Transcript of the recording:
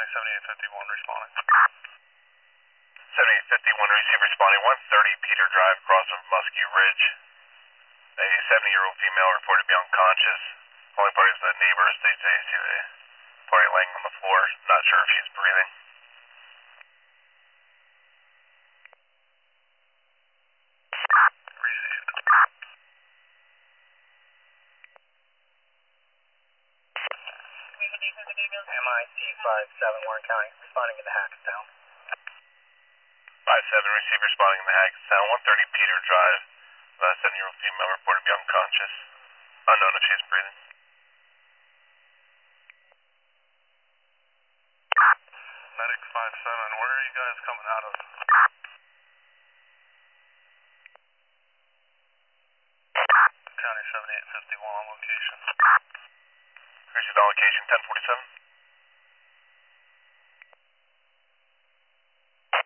County 7851 responding. 7851, receive responding 130 Peter Drive, across of Muskie Ridge. A 70-year-old female reported to be unconscious. Only party is the neighbors. They say see the party laying on the floor. Not sure if she's breathing. Received. MIC 57 Warren County, responding in the Hackettstown. 57, receive responding in the Hackettstown, 130 Peter Drive. 70-year-old female reported to be unconscious. Unknown if she's breathing. Medic 57, where are you guys coming out of? County 7851 on location. Received on location 1047.